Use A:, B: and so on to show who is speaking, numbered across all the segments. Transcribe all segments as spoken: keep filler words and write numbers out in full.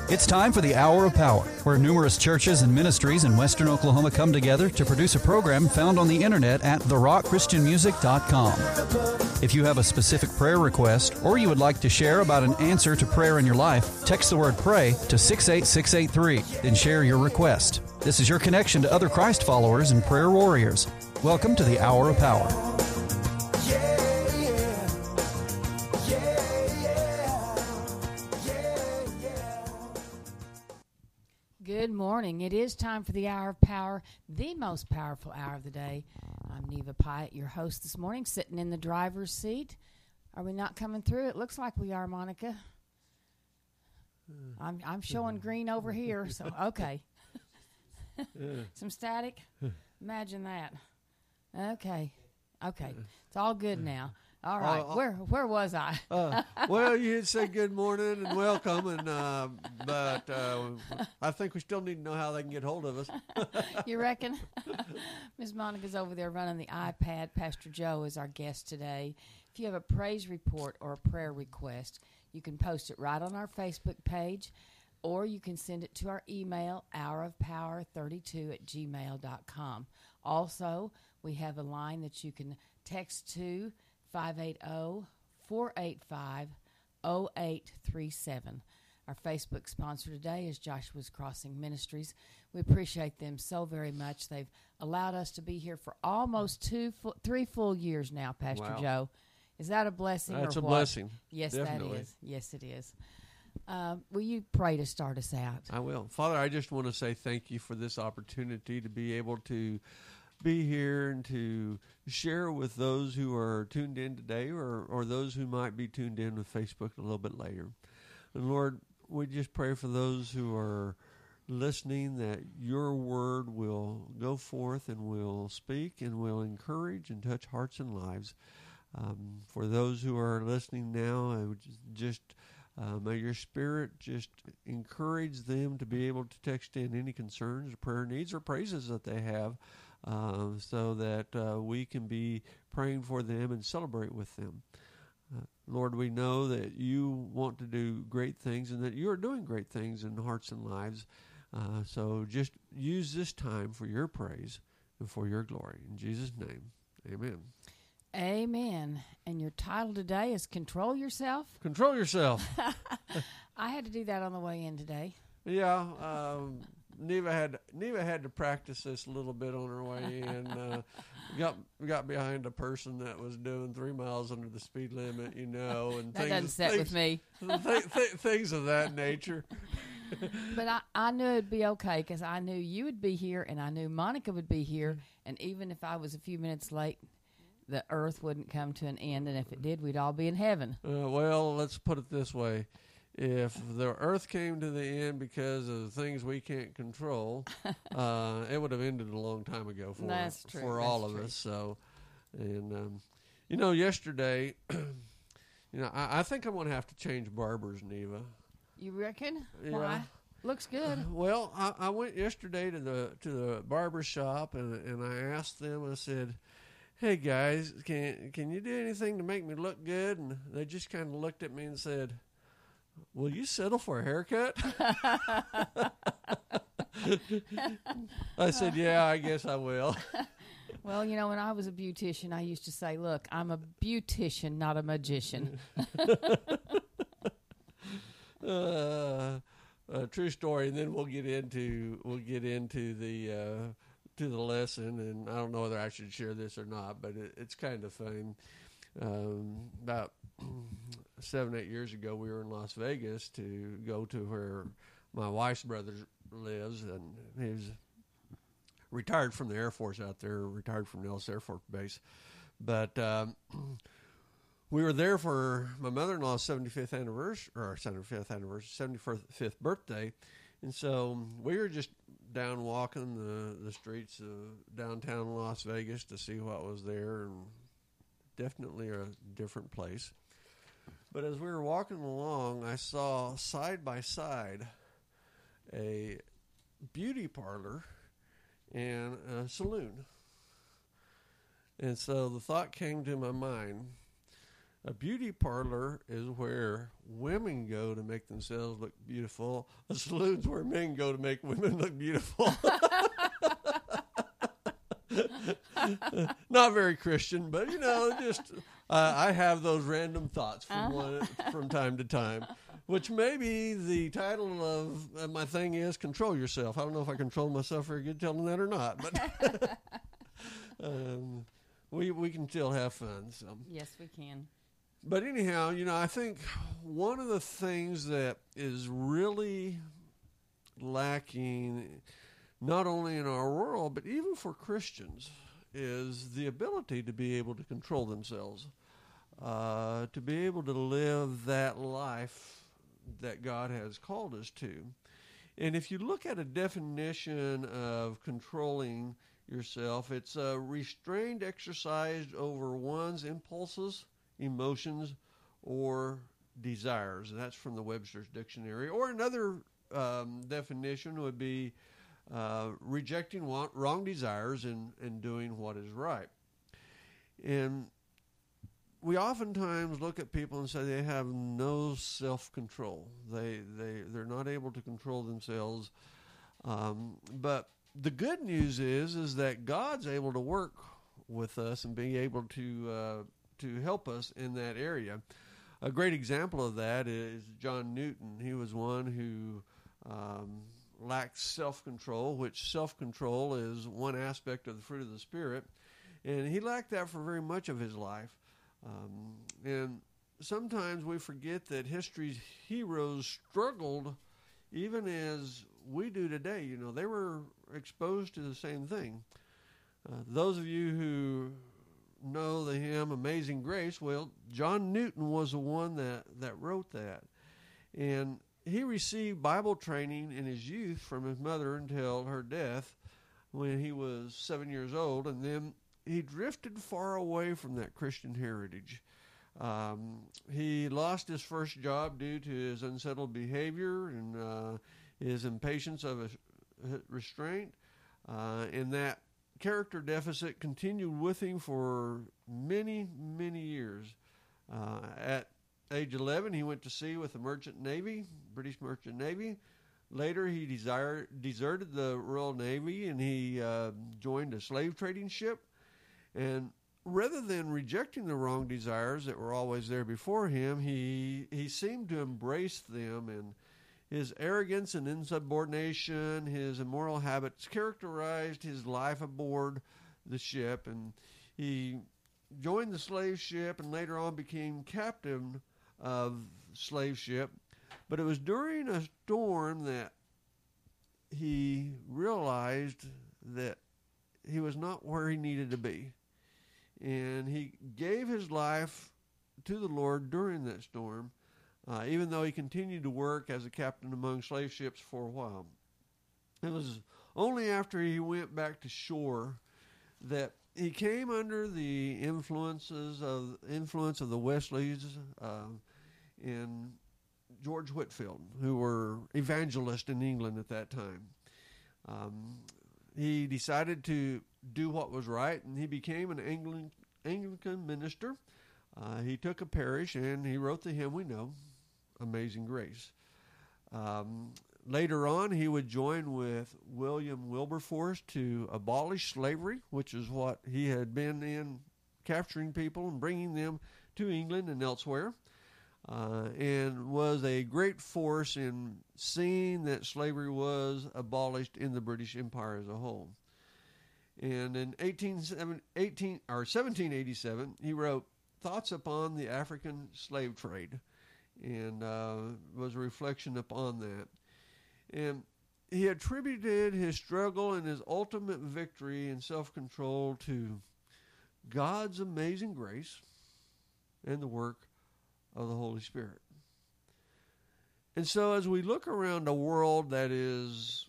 A: It's time for the Hour of Power, where numerous churches and ministries in Western Oklahoma come together to produce a program found on the internet at the rock christian music dot com. If you have a specific prayer request or you would like to share about an answer to prayer in your life, text the word PRAY to six eight six eight three, then share your request. This is your connection to other Christ followers and prayer warriors. Welcome to the Hour of Power.
B: Good morning. It is time for the Hour of Power, the most powerful hour of the day. I'm Neva Pyatt, your host this morning, sitting in the driver's seat. Are we not coming through? It looks like we are, Monica. I'm I'm showing green over here, so okay. Some static? Imagine that. Okay. Okay. It's all good now. All right. Uh, where where was I?
C: uh, well, you had said good morning and welcome, and uh, but uh, I think we still need to know how they can get hold of us.
B: You reckon? Miss Monica's over there running the iPad. Pastor Joe is our guest today. If you have a praise report or a prayer request, you can post it right on our Facebook page, or you can send it to our email, hour of power thirty-two at gmail dot com. Also, we have a line that you can text to, five eight zero, four eight five, zero eight three seven. Our Facebook sponsor today is Joshua's Crossing Ministries. We appreciate them so very much. They've allowed us to be here for almost two, full, three full years now, Pastor
C: Wow.
B: Joe. Is that a blessing?
C: That's
B: or
C: a
B: what?
C: blessing.
B: Yes,
C: Definitely.
B: that is. Yes, it is. Um, will you pray to start us out?
C: I will. Father, I just want to say thank you for this opportunity to be able to be here and to share with those who are tuned in today, or, or those who might be tuned in with Facebook a little bit later. And Lord, we just pray for those who are listening that your word will go forth and will speak and will encourage and touch hearts and lives. Um, for those who are listening now, I would just uh, may your spirit just encourage them to be able to text in any concerns or prayer needs or praises that they have, Uh, so that uh, we can be praying for them and celebrate with them. Uh, Lord, we know that you want to do great things and that you are doing great things in hearts and lives. Uh, so just use this time for your praise and for your glory. In Jesus' name, amen.
B: Amen. And your title today is Control Yourself?
C: Control yourself.
B: I had to do that on the way in today.
C: Yeah, um, Neva had Neva had to practice this a little bit on her way in. Uh, got got behind a person that was doing three miles under the speed limit, you know, and
B: That
C: things,
B: doesn't sit
C: things,
B: with me.
C: th- th- things of that nature.
B: But I, I knew it'd be okay because I knew you would be here and I knew Monica would be here. And even if I was a few minutes late, the earth wouldn't come to an end. And if it did, we'd all be in heaven.
C: Uh, well, let's put it this way. If the earth came to the end because of things we can't control, uh, it would have ended a long time ago for
B: That's true.
C: for
B: That's
C: all of
B: true.
C: us. So, and um, you know, yesterday, you know, I, I think I'm going to have to change barbers, Neva.
B: You reckon?
C: Yeah.
B: Why? Looks good.
C: Well, I, I went yesterday to the to the barber shop and and I asked them. I said, "Hey guys, can can you do anything to make me look good?" And they just kind of looked at me and said, "Will you settle for a haircut?" I said, "Yeah, I guess I will."
B: Well, you know, when I was a beautician, I used to say, look, I'm a beautician, not a magician.
C: uh, a true story, and then we'll get into we'll get into the uh, to the lesson. And I don't know whether I should share this or not, but it, it's kind of fun. Um, about seven, eight years ago, we were in Las Vegas to go to where my wife's brother lives, and he was retired from the Air Force out there, retired from Nellis Air Force Base. But um, we were there for my mother-in-law's seventy-fifth anniversary, or seventy-fifth anniversary, seventy-fifth birthday, and so we were just down walking the, the streets of downtown Las Vegas to see what was there, and definitely a different place. But as we were walking along, I saw side by side a beauty parlor and a saloon. And so the thought came to my mind, A beauty parlor is where women go to make themselves look beautiful. A saloon's where men go to make women look beautiful. Not very Christian, but you know, just uh, I have those random thoughts from one, from time to time, which maybe the title of uh, my thing is "Control Yourself." I don't know if I control myself very good telling that or not, but um, we we can still have fun. So
B: yes, we can.
C: But anyhow, you know, I think one of the things that is really lacking, not only in our world, but even for Christians, is the ability to be able to control themselves, uh, to be able to live that life that God has called us to. And if you look at a definition of controlling yourself, it's a restrained exercise over one's impulses, emotions, or desires. And that's from the Webster's Dictionary. Or another um, definition would be uh, rejecting want, wrong desires and, and doing what is right. And we oftentimes look at people and say they have no self-control. They, they, they're not able to control themselves. Um, but the good news is, is that God's able to work with us and be able to uh, to help us in that area. A great example of that is John Newton. He was one who um, lacked self-control, which self-control is one aspect of the fruit of the Spirit, and he lacked that for very much of his life. Um, and sometimes we forget that history's heroes struggled even as we do today. You know, they were exposed to the same thing. Uh, those of you who know the hymn Amazing Grace, well, John Newton was the one that, that wrote that. And he received Bible training in his youth from his mother until her death when he was seven years old. And then he drifted far away from that Christian heritage. Um, he lost his first job due to his unsettled behavior and uh, his impatience of a restraint. Uh, and that character deficit continued with him for many, many years. Uh, at age eleven, he went to sea with the Merchant Navy, British Merchant Navy. Later, he desired, deserted the Royal Navy and he uh, joined a slave trading ship. And rather than rejecting the wrong desires that were always there before him, he he seemed to embrace them, and his arrogance and insubordination, his immoral habits characterized his life aboard the ship, and he joined the slave ship and later on became captain of the slave ship. But it was during a storm that he realized that he was not where he needed to be. And he gave his life to the Lord during that storm, uh, even though he continued to work as a captain among slave ships for a while. It was only after he went back to shore that he came under the influences of influence of the Wesleys uh, and George Whitefield, who were evangelists in England at that time. Um, he decided to do what was right, and he became an Anglican, Anglican minister. Uh, he took a parish, and he wrote the hymn we know, Amazing Grace. Um, later on, he would join with William Wilberforce to abolish slavery, which is what he had been in, capturing people and bringing them to England and elsewhere, uh, and was a great force in seeing that slavery was abolished in the British Empire as a whole. And in eighteen, eighteen, or seventeen eighty-seven, he wrote Thoughts Upon the African Slave Trade, and uh, was a reflection upon that. And he attributed his struggle and his ultimate victory and self-control to God's amazing grace and the work of the Holy Spirit. And so as we look around a world that is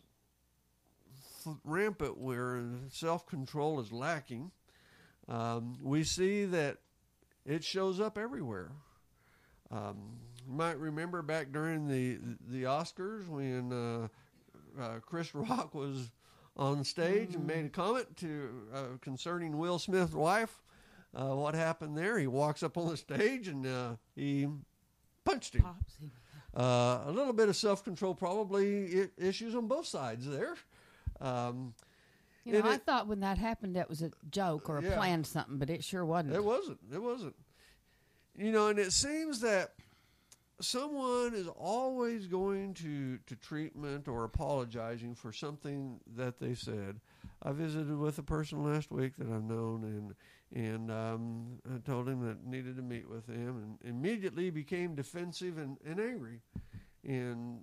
C: rampant, where self-control is lacking, um, we see that it shows up everywhere. Um, you might remember back during the the Oscars when uh, uh, Chris Rock was on stage mm-hmm. and made a comment to uh, concerning Will Smith's wife. uh, what happened there? He walks up on the stage and uh, he punched him.
B: Pops him.
C: Uh, a little bit of self-control probably I- issues on both sides there. Um,
B: You know,
C: and
B: I
C: it-
B: thought when that happened that was a joke or a
C: Yeah.
B: planned something, but it sure wasn't.
C: It wasn't. It wasn't. You know, and it seems that someone is always going to, to treatment or apologizing for something that they said. I visited with a person last week that I've known, and and um, I told him that I needed to meet with him, and immediately became defensive and, and angry, and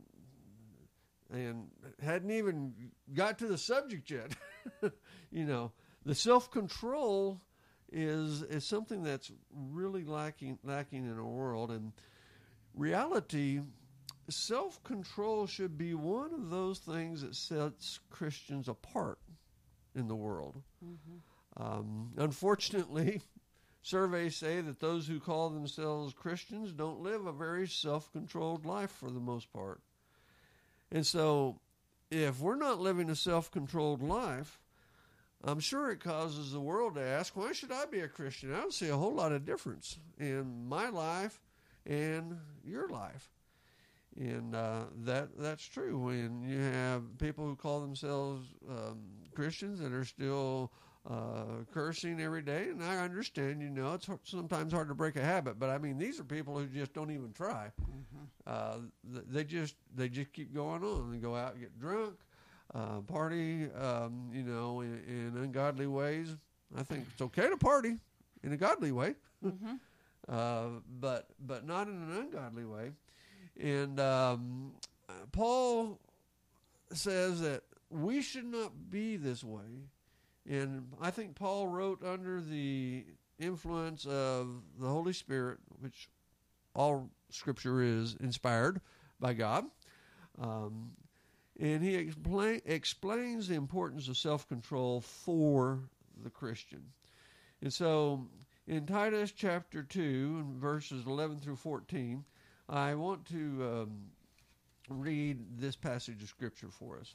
C: and hadn't even got to the subject yet. You know, the self-control is is something that's really lacking lacking in our world, and reality, self-control should be one of those things that sets Christians apart in the world. Mm-hmm. Um, unfortunately, surveys say that those who call themselves Christians don't live a very self-controlled life for the most part. And so, if we're not living a self-controlled life, I'm sure it causes the world to ask, why should I be a Christian? I don't see a whole lot of difference in my life and your life. And uh, that that's true. When you have people who call themselves um, Christians that are still uh, cursing every day, and I understand, you know, it's sometimes hard to break a habit, but I mean, these are people who just don't even try. Mm-hmm. Uh, they just they just keep going on. They go out and get drunk, uh, party, um, you know, in, in ungodly ways. I think it's okay to party in a godly way. Mm-hmm. Uh, but but not in an ungodly way. And um, Paul says that we should not be this way. And I think Paul wrote under the influence of the Holy Spirit, which all Scripture is inspired by God. Um, and he explain, explains the importance of self-control for the Christian. And so in Titus chapter two, verses eleven through fourteen, I want to um, read this passage of Scripture for us.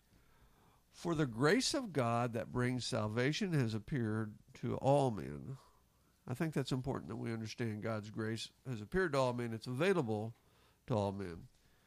C: For the grace of God that brings salvation has appeared to all men. I think that's important that we understand God's grace has appeared to all men. It's available to all men.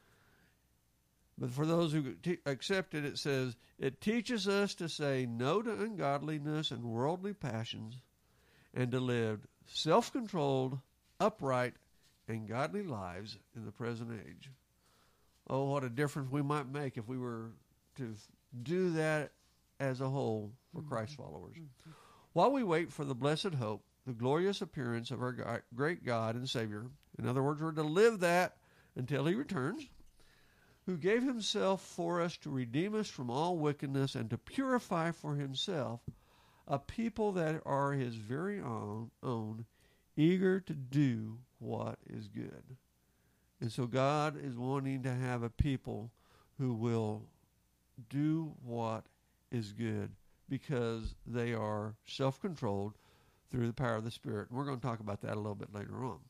C: But for those who te- accept it, it says, it teaches us to say no to ungodliness and worldly passions, and to live self-controlled, upright, and godly lives in the present age. Oh, what a difference we might make if we were to do that as a whole for mm-hmm. Christ followers. Mm-hmm. While we wait for the blessed hope, the glorious appearance of our God, great God and Savior, in other words, we're to live that until He returns, who gave Himself for us to redeem us from all wickedness and to purify for Himself a people that are His very own, own, eager to do what is good. And so God is wanting to have a people who will do what is good because they are self-controlled through the power of the Spirit. And we're going to talk about that a little bit later on.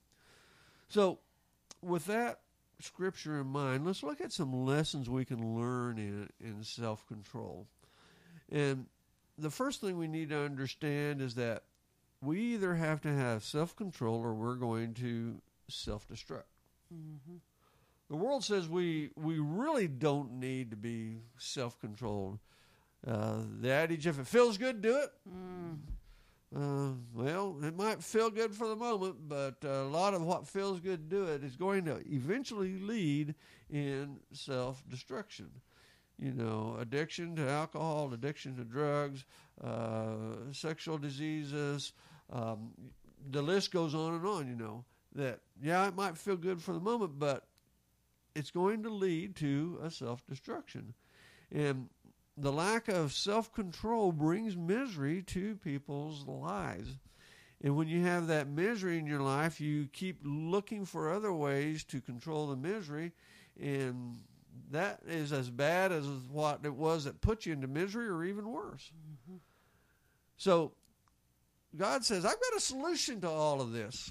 C: So with that Scripture in mind, let's look at some lessons we can learn in, in self-control. And the first thing we need to understand is that we either have to have self-control or we're going to self-destruct. Mm-hmm. The world says we we really don't need to be self-controlled. Uh, the adage, if it feels good, do it. Mm. Uh, well, it might feel good for the moment, but a lot of what feels good, do it, is going to eventually lead in self-destruction. You know, addiction to alcohol, addiction to drugs, uh, sexual diseases, um, the list goes on and on, you know, that, yeah, it might feel good for the moment, but it's going to lead to a self-destruction. And the lack of self-control brings misery to people's lives. And when you have that misery in your life, you keep looking for other ways to control the misery, and that is as bad as what it was that put you into misery, or even worse. Mm-hmm. So God says, I've got a solution to all of this.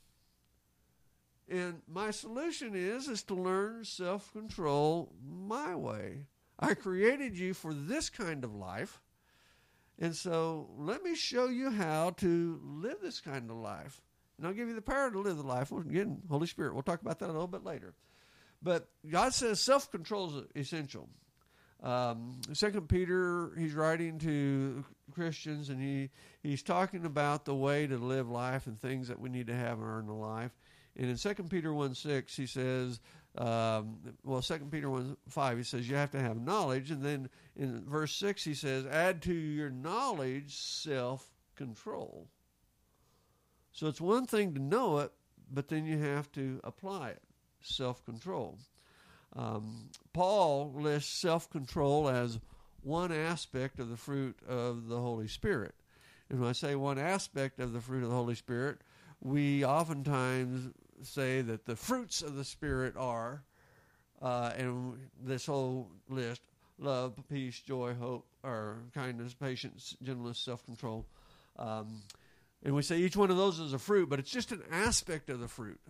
C: And my solution is, is to learn self-control my way. I created you for this kind of life, And so let me show you how to live this kind of life. And I'll give you the power to live the life. Again, Holy Spirit. We'll talk about that a little bit later. But God says self-control is essential. Um, Second Peter, he's writing to Christians, and he, he's talking about the way to live life and things that we need to have in our life. And in Second Peter one six, he says, um, well, Second Peter one five, he says you have to have knowledge. And then in verse six, he says, add to your knowledge self-control. So it's one thing to know it, but then you have to apply it, self-control. Um, Paul lists self-control as one aspect of the fruit of the Holy Spirit. And when I say one aspect of the fruit of the Holy Spirit, we oftentimes say that the fruits of the Spirit are, uh, and this whole list, love, peace, joy, hope, or kindness, patience, gentleness, self-control. Um, and we say each one of those is a fruit, but it's just an aspect of the fruit.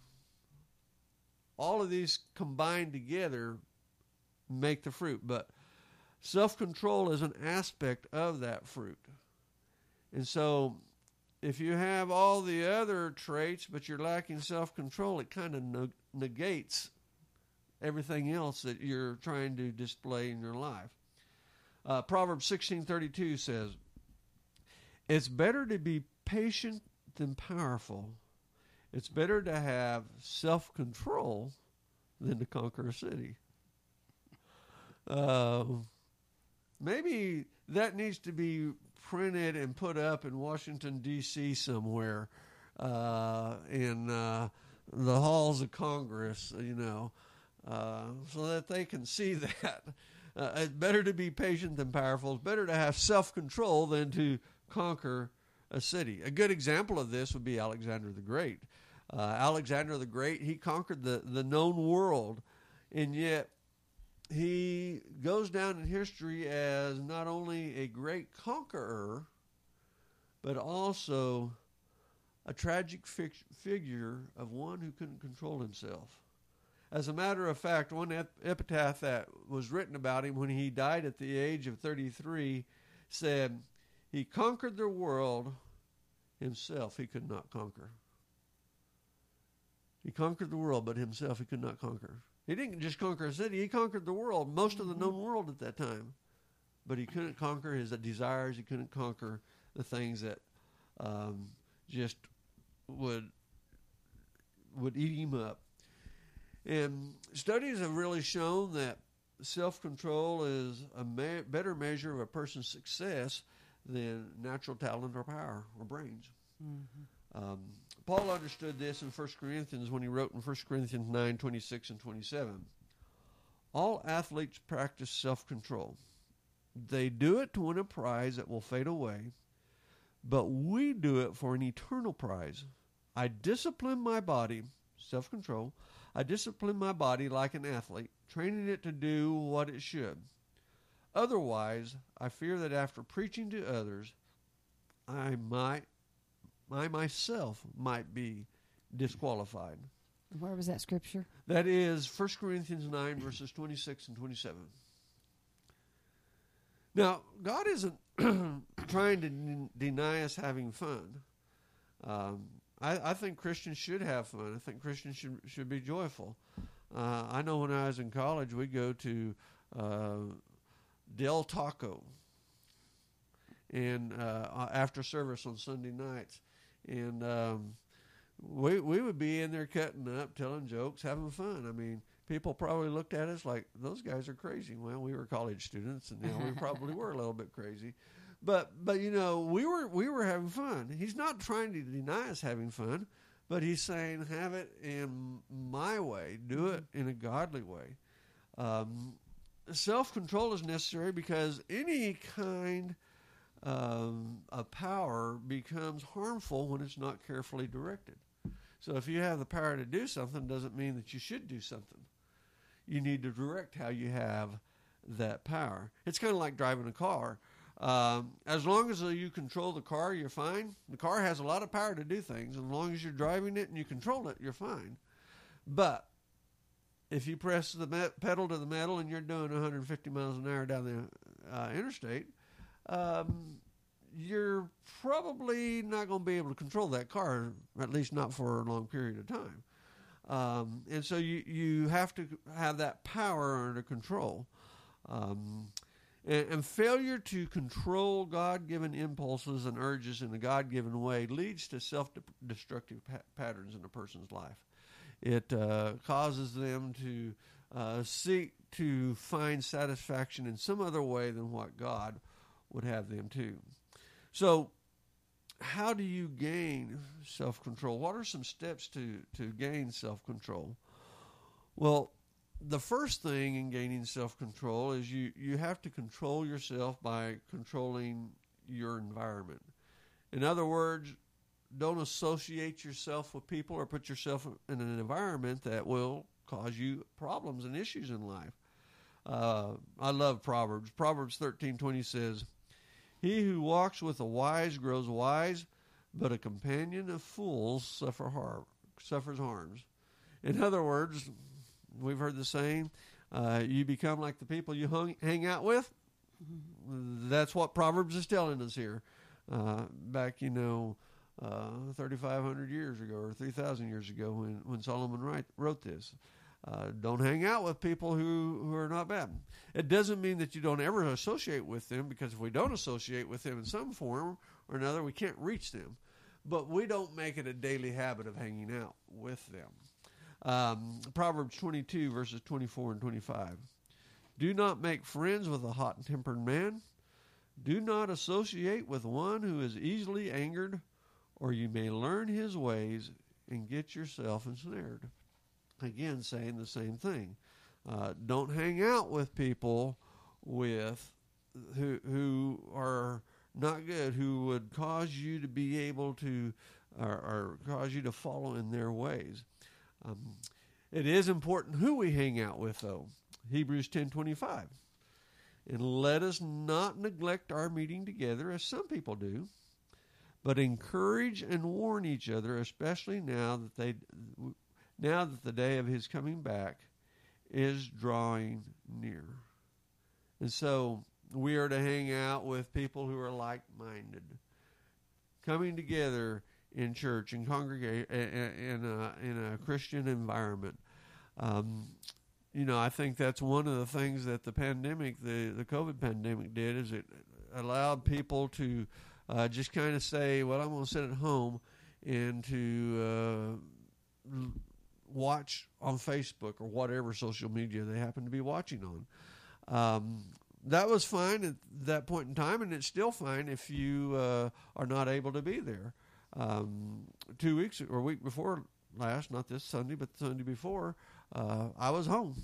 C: All of these combined together make the fruit, but self-control is an aspect of that fruit. And so if you have all the other traits, but you're lacking self-control, it kind of ne- negates everything else that you're trying to display in your life. Uh, Proverbs sixteen thirty-two says, it's better to be patient than powerful. It's better to have self-control than to conquer a city. Uh, maybe that needs to be printed and put up in Washington, D C somewhere, uh, in uh, the halls of Congress, you know, uh, so that they can see that. Uh, it's better to be patient than powerful. It's better to have self-control than to conquer a city. A good example of this would be Alexander the Great. Uh, Alexander the Great, he conquered the, the known world, and yet he goes down in history as not only a great conqueror, but also a tragic fig- figure of one who couldn't control himself. As a matter of fact, one ep- epitaph that was written about him when he died at the age of thirty-three said, he conquered the world, himself he could not conquer. He conquered the world, but himself he could not conquer. He didn't just conquer a city. He conquered the world, most of the known world at that time. But he couldn't conquer his desires. He couldn't conquer the things that um, just would would eat him up. And studies have really shown that self-control is a me- better measure of a person's success than natural talent or power or brains. Mm-hmm. Um, Paul understood this in First Corinthians when he wrote in First Corinthians nine, twenty-six and twenty-seven. All athletes practice self-control. They do it to win a prize that will fade away, but we do it for an eternal prize. I discipline my body, self-control, I discipline my body like an athlete, training it to do what it should. Otherwise, I fear that after preaching to others, I might I myself might be disqualified.
B: Where was that scripture?
C: That is First Corinthians nine, verses twenty-six and twenty-seven. Now, God isn't trying to n- deny us having fun. Um, I, I think Christians should have fun. I think Christians should should be joyful. Uh, I know when I was in college, we'd go to uh, Del Taco and uh, after service on Sunday nights. And um, we we would be in there cutting up, telling jokes, having fun. I mean, people probably looked at us like, those guys are crazy. Well, we were college students, and you know, we probably were a little bit crazy. But, but you know, we were we were having fun. He's not trying to deny us having fun, but he's saying, have it in my way. Do it in a godly way. Um, self-control is necessary because any kind Um, a power becomes harmful when it's not carefully directed. So if you have the power to do something, doesn't mean that you should do something. You need to direct how you have that power. It's kind of like driving a car. Um, as long as you control the car, you're fine. The car has a lot of power to do things. As long as you're driving it and you control it, you're fine. But if you press the me- pedal to the metal and you're doing one hundred fifty miles an hour down the uh, interstate, Um, you're probably not going to be able to control that car, at least not for a long period of time. Um, and so you, you have to have that power under control. Um, and, and failure to control God-given impulses and urges in a God-given way leads to self-destructive pa- patterns in a person's life. It uh, causes them to uh, seek to find satisfaction in some other way than what God would have them to. So how do you gain self-control? What are some steps to, to gain self-control? Well, the first thing in gaining self-control is you, you have to control yourself by controlling your environment. In other words, don't associate yourself with people or put yourself in an environment that will cause you problems and issues in life. Uh, I love Proverbs. Proverbs thirteen twenty says, "He who walks with the wise grows wise, but a companion of fools suffer harm, suffers harms." In other words, we've heard the saying, uh, you become like the people you hung, hang out with. Mm-hmm. That's what Proverbs is telling us here. Uh, back, you know, uh, thirty-five hundred years ago or three thousand years ago when, when Solomon write, wrote this. Uh, don't hang out with people who, who are not bad. It doesn't mean that you don't ever associate with them, because if we don't associate with them in some form or another, we can't reach them. But we don't make it a daily habit of hanging out with them. Um, Proverbs twenty-two, verses twenty-four and twenty-five. "Do not make friends with a hot-tempered man. Do not associate with one who is easily angered, or you may learn his ways and get yourself ensnared." Again, saying the same thing. Uh, don't hang out with people with who who are not good, who would cause you to be able to, or, or cause you to follow in their ways. Um, it is important who we hang out with, though. Hebrews ten twenty-five. "And let us not neglect our meeting together, as some people do, but encourage and warn each other, especially now that they, now that the day of his coming back is drawing near." And so we are to hang out with people who are like-minded, coming together in church and congregate in a, in a Christian environment. Um, you know, I think that's one of the things that the pandemic, the, the COVID pandemic did, is it allowed people to uh, just kind of say, well, I'm going to sit at home and to uh, watch on Facebook or whatever social media they happen to be watching on. Um, that was fine at that point in time, and it's still fine if you uh, are not able to be there. Um, two weeks or a week before last, not this Sunday, but the Sunday before, uh, I was home.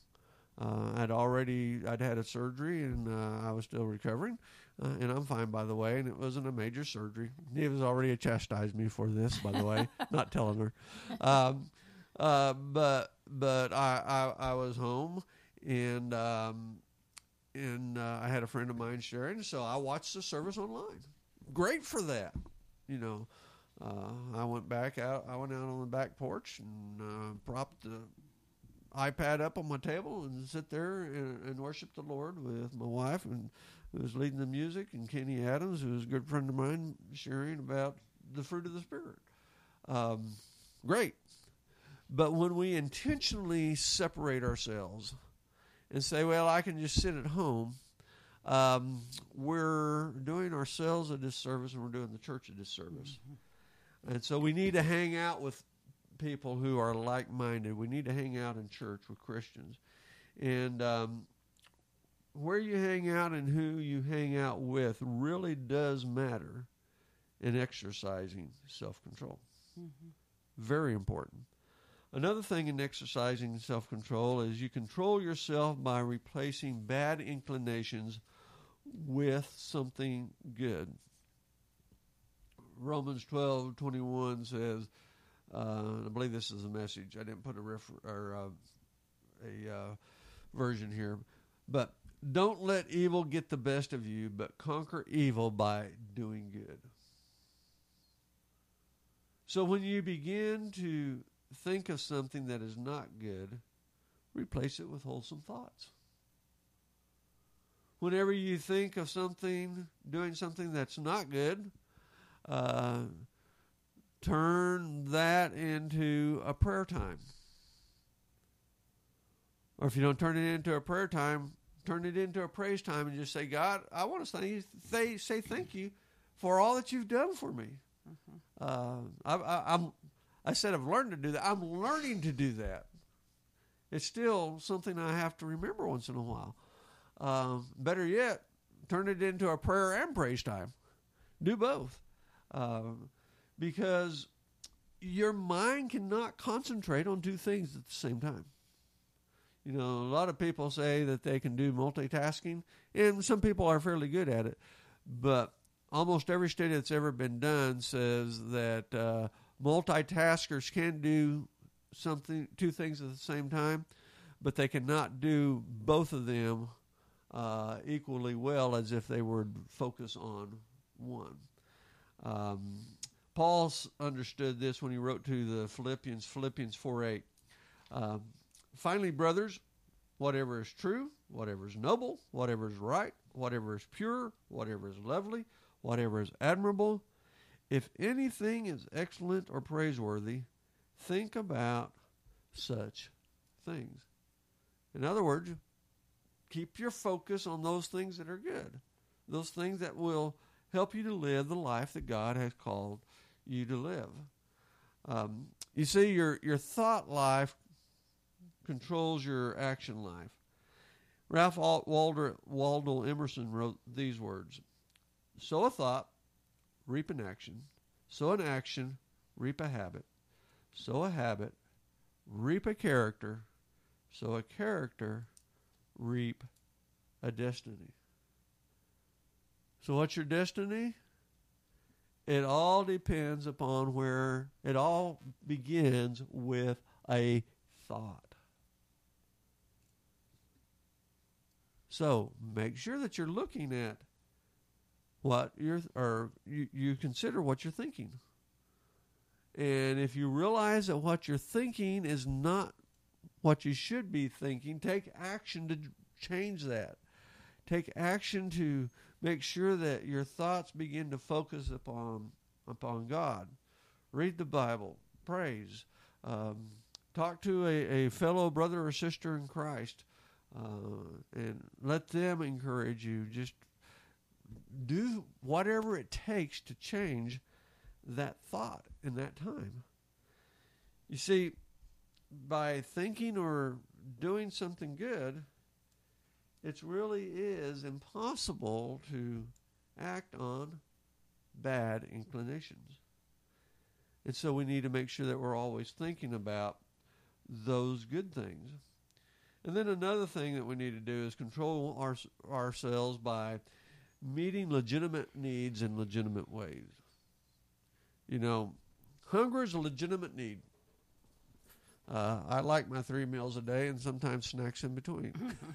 C: Uh, I'd already, I'd had a surgery, and uh, I was still recovering, uh, and I'm fine, by the way, and it wasn't a major surgery. He was already chastised me for this, by the way, not telling her. Um, uh, but but I, I, I was home, and um, and uh, I had a friend of mine sharing, so I watched the service online. Great for that, you know. Uh, I went back out. I went out on the back porch and uh, propped the iPad up on my table and sit there and, and worship the Lord with my wife, and who was leading the music, and Kenny Adams, who was a good friend of mine, sharing about the fruit of the Spirit. Um, great. But when we intentionally separate ourselves and say, well, I can just sit at home, um, we're doing ourselves a disservice, and we're doing the church a disservice. Mm-hmm. And so we need to hang out with people who are like-minded. We need to hang out in church with Christians. And um, where you hang out and who you hang out with really does matter in exercising self-control. Mm-hmm. Very important. Another thing in exercising self-control is you control yourself by replacing bad inclinations with something good. Romans twelve twenty-one says, uh, I believe this is a Message. I didn't put a refer- or uh, a uh, version here, but don't let evil get the best of you, but conquer evil by doing good. So when you begin to think of something that is not good, replace it with wholesome thoughts. whenever you think of something, doing something that's not good, uh, turn that into a prayer time. Or if you don't turn it into a prayer time, turn it into a praise time and just say, God, I want to say, say, say thank you for all that you've done for me. Mm-hmm. Uh, I, I, I'm, I said I've learned to do that. I'm learning to do that. It's still something I have to remember once in a while. Um, better yet, turn it into a prayer and praise time. Do both. Um, because your mind cannot concentrate on two things at the same time. You know, a lot of people say that they can do multitasking, and some people are fairly good at it. But almost every study that's ever been done says that uh, multitaskers can do something, two things at the same time, but they cannot do both of them uh, equally well as if they would focus on one. Um, Paul understood this when he wrote to the Philippians, Philippians four eight. Um, Finally, brothers, whatever is true, whatever is noble, whatever is right, whatever is pure, whatever is lovely, whatever is admirable, if anything is excellent or praiseworthy, think about such things. In other words, keep your focus on those things that are good, those things that will help you to live the life that God has called you to live. Um, you see, your your thought life controls your action life. Ralph Waldo, Waldo Emerson wrote these words: sow a thought, reap an action. Sow an action, reap a habit. Sow a habit, reap a character. Sow a character, reap a destiny. So what's your destiny? It all depends upon where it all begins with a thought. So make sure that you're looking at what you're, or you, you consider what you're thinking. And if you realize that what you're thinking is not what you should be thinking, take action to change that. Take action to make sure that your thoughts begin to focus upon upon God. Read the Bible. Praise. Um, talk to a, a fellow brother or sister in Christ. Uh, and let them encourage you. Just do whatever it takes to change that thought in that time. You see, by thinking or doing something good, it really is impossible to act on bad inclinations. And so we need to make sure that we're always thinking about those good things. And then another thing that we need to do is control our, ourselves by meeting legitimate needs in legitimate ways. You know, hunger is a legitimate need. Uh, I like my three meals a day and sometimes snacks in between.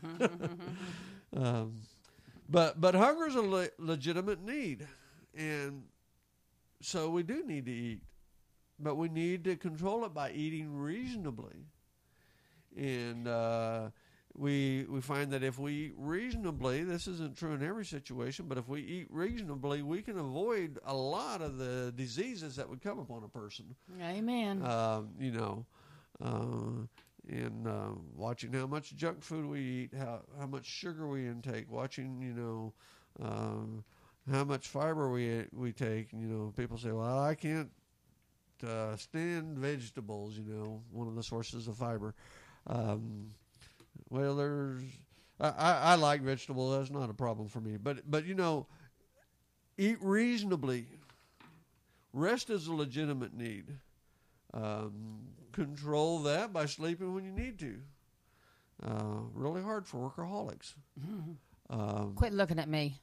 C: um, but but hunger is a le- legitimate need. And so we do need to eat. But we need to control it by eating reasonably. And uh, we we find that if we eat reasonably, this isn't true in every situation, but if we eat reasonably, we can avoid a lot of the diseases that would come upon a person.
B: Amen.
C: Um, you know, uh, and uh, watching how much junk food we eat, how how much sugar we intake, watching, you know, um, how much fiber we we take. You know, people say, well, I can't uh, stand vegetables, you know, one of the sources of fiber. Um, well, there's, I, I, I like vegetables. That's not a problem for me. But, but, you know, eat reasonably. Rest is a legitimate need. Um, control that by sleeping when you need to. Uh, really hard for workaholics.
B: Mm-hmm.
C: Um,
B: Quit looking at me.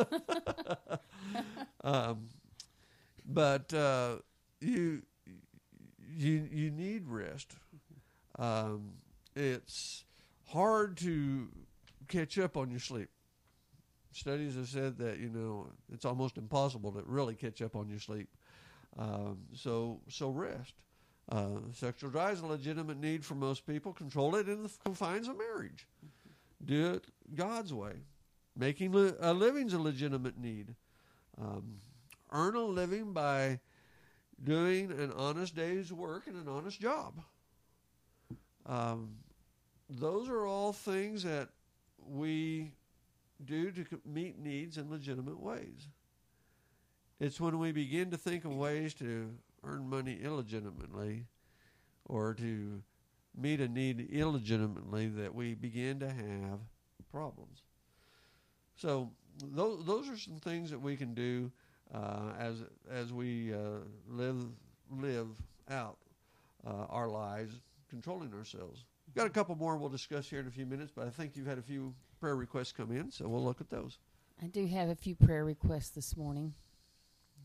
C: um, but, uh, you, you, you need rest. Um, it's hard to catch up on your sleep. Studies have said that, you know, it's almost impossible to really catch up on your sleep. Um, so, so rest. Uh, sexual drive is a legitimate need for most people. Control it in the confines of marriage. Do it God's way. Making li- a living's a legitimate need. Um, earn a living by doing an honest day's work and an honest job. Um, those are all things that we do to meet needs in legitimate ways. It's when we begin to think of ways to earn money illegitimately or to meet a need illegitimately that we begin to have problems. So those those are some things that we can do uh, as as we uh, live live out uh, our lives, controlling ourselves. We've got a couple more we'll discuss here in a few minutes, but I think you've had a few prayer requests come in, so we'll look at those.
B: I do have a few prayer requests this morning.